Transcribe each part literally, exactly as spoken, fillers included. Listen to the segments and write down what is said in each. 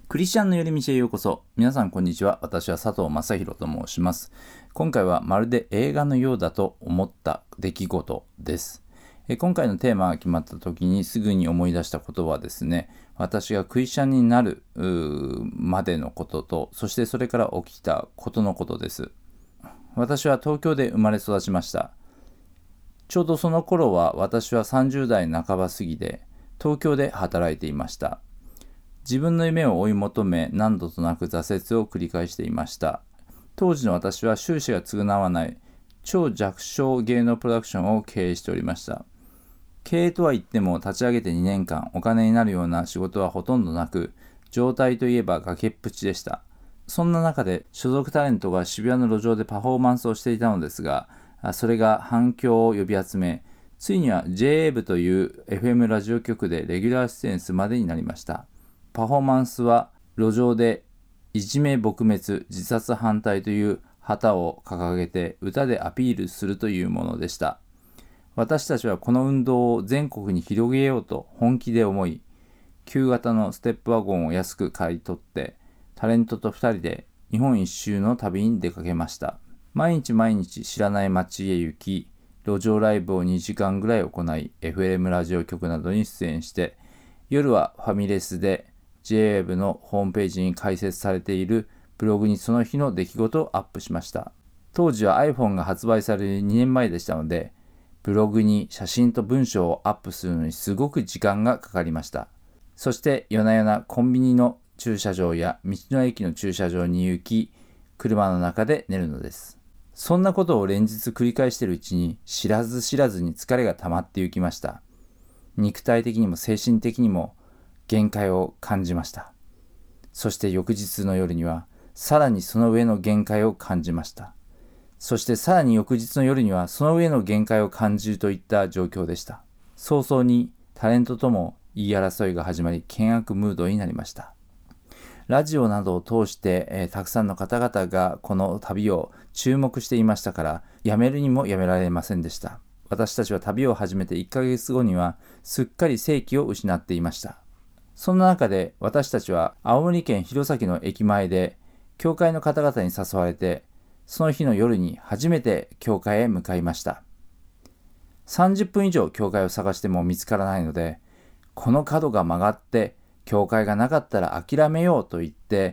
クリスチャンの寄り道へようこそ。皆さんこんにちは。私は佐藤正宏と申します。今回はまるで映画のようだと思った出来事です。え今回のテーマが決まった時にすぐに思い出したことはですね、私がクリスチャンになるまでのことと、そしてそれから起きたことのことです。私は東京で生まれ育ちました。ちょうどその頃は私はさんじゅう代半ば過ぎで東京で働いていました。自分の夢を追い求め何度となく挫折を繰り返していました。当時の私は収支が償わない超弱小芸能プロダクションを経営しておりました。経営とは言っても立ち上げてにねんかんお金になるような仕事はほとんどなく、状態といえば崖っぷちでした。そんな中で所属タレントが渋谷の路上でパフォーマンスをしていたのですが、それが反響を呼び集め、ついには ジェイエー 部という エフエム ラジオ局でレギュラー出演するまでになりました。パフォーマンスは路上でいじめ撲滅、自殺反対という旗を掲げて歌でアピールするというものでした。私たちはこの運動を全国に広げようと本気で思い、旧型のステップワゴンを安く買い取ってタレントとふたりで日本一周の旅に出かけました。毎日毎日知らない街へ行き、路上ライブをにじかんぐらい行い、エフエム ラジオ局などに出演して、夜はファミレスでジェイエー 部のホームページに開設されているブログにその日の出来事をアップしました。当時は iPhone が発売されるにねんまえでしたので、ブログに写真と文章をアップするのにすごく時間がかかりました。そして夜な夜なコンビニの駐車場や道の駅の駐車場に行き、車の中で寝るのです。そんなことを連日繰り返しているうちに知らず知らずに疲れが溜まっていきました。肉体的にも精神的にも限界を感じました。そして翌日の夜にはさらにその上の限界を感じました。そしてさらに翌日の夜にはその上の限界を感じるといった状況でした。早々にタレントとも言い争いが始まり、険悪ムードになりました。ラジオなどを通して、えー、たくさんの方々がこの旅を注目していましたから、やめるにもやめられませんでした。私たちは旅を始めていっかげつごにはすっかり生気を失っていました。そんな中で私たちは青森県弘前の駅前で教会の方々に誘われて、その日の夜に初めて教会へ向かいました。さんじゅっぷん以上教会を探しても見つからないので、この角が曲がって教会がなかったら諦めようと言って、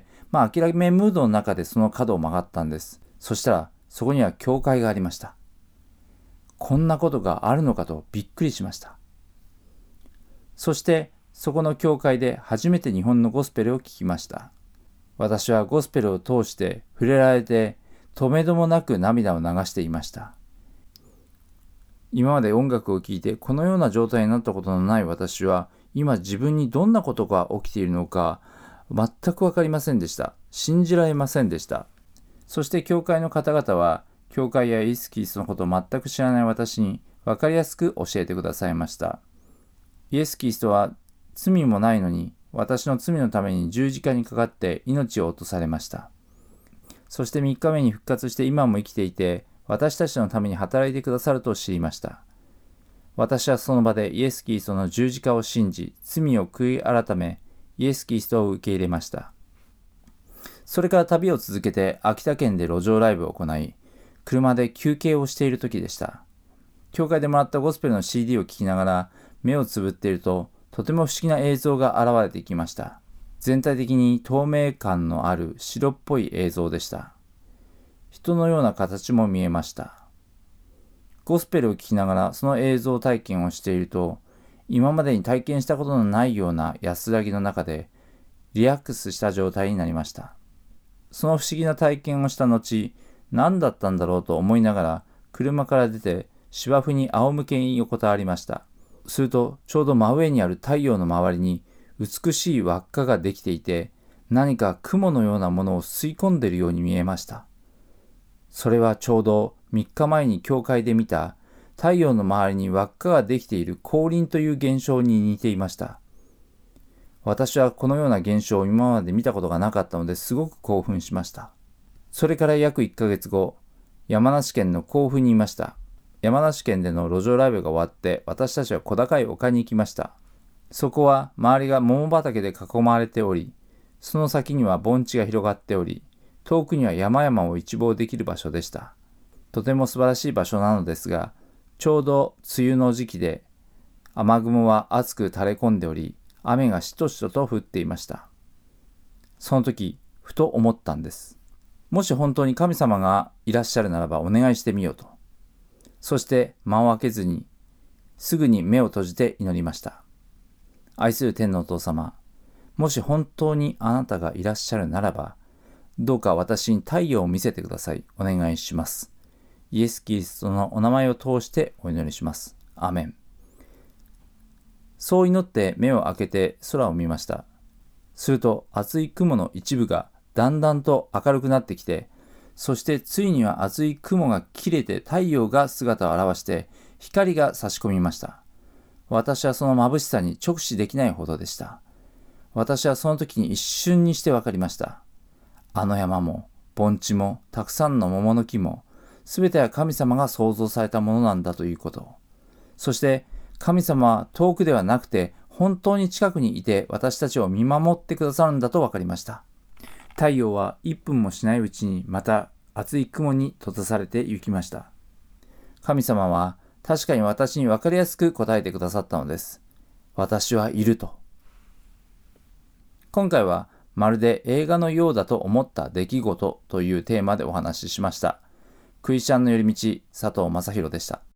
まあ諦めムードの中でその角を曲がったんです。そしたらそこには教会がありました。こんなことがあるのかとびっくりしました。そしてそこの教会で初めて日本のゴスペルを聞きました。私はゴスペルを通して触れられて止めどもなく涙を流していました。今まで音楽を聴いてこのような状態になったことのない私は、今自分にどんなことが起きているのか全くわかりませんでした。信じられませんでした。そして教会の方々は教会やイエス・キリストのことを全く知らない私にわかりやすく教えてくださいました。イエス・キリストは罪もないのに私の罪のために十字架にかかって命を落とされました。そしてみっかめに復活して今も生きていて、私たちのために働いてくださると知りました。私はその場でイエス・キリストの十字架を信じ、罪を悔い改め、イエス・キリストを受け入れました。それから旅を続けて秋田県で路上ライブを行い、車で休憩をしている時でした。教会でもらったゴスペルの シーディー を聴きながら目をつぶっていると、とても不思議な映像が現れてきました。全体的に透明感のある白っぽい映像でした。人のような形も見えました。ゴスペルを聞きながらその映像体験をしていると、今までに体験したことのないような安らぎの中でリラックスした状態になりました。その不思議な体験をした後、何だったんだろうと思いながら車から出て芝生に仰向けに横たわりました。するとちょうど真上にある太陽の周りに美しい輪っかができていて、何か雲のようなものを吸い込んでいるように見えました。それはちょうどみっかまえに教会で見た太陽の周りに輪っかができている光輪という現象に似ていました。私はこのような現象を今まで見たことがなかったのですごく興奮しました。それから約いっかげつご、山梨県の甲府にいました。山梨県での路上ライブが終わって私たちは小高い丘に行きました。そこは周りが桃畑で囲まれており、 その先には盆地が広がっており、遠くには山々を一望できる場所でした。とても素晴らしい場所なのですが、ちょうど梅雨の時期で、雨雲は厚く垂れ込んでおり、雨がしとしとと降っていました。その時、ふと思ったんです。もし本当に神様がいらっしゃるならばお願いしてみようと。そして間を空けずに、すぐに目を閉じて祈りました。愛する天のお父様、もし本当にあなたがいらっしゃるならば、どうか私に太陽を見せてください。お願いします。イエス・キリストのお名前を通してお祈りします。アーメン。そう祈って目を開けて空を見ました。すると厚い雲の一部がだんだんと明るくなってきて、そしてついには厚い雲が切れて太陽が姿を現して光が差し込みました。私はその眩しさに直視できないほどでした。私はその時に一瞬にして分かりました。あの山も盆地もたくさんの桃の木もすべては神様が創造されたものなんだということ。そして神様は遠くではなくて本当に近くにいて私たちを見守ってくださるんだと分かりました。太陽はいっぷんもしないうちにまた厚い雲に閉ざされて行きました。神様は確かに私に分かりやすく答えてくださったのです。私はいると。今回はまるで映画のようだと思った出来事というテーマでお話ししました。クリスチャンの寄り道、佐藤正宏でした。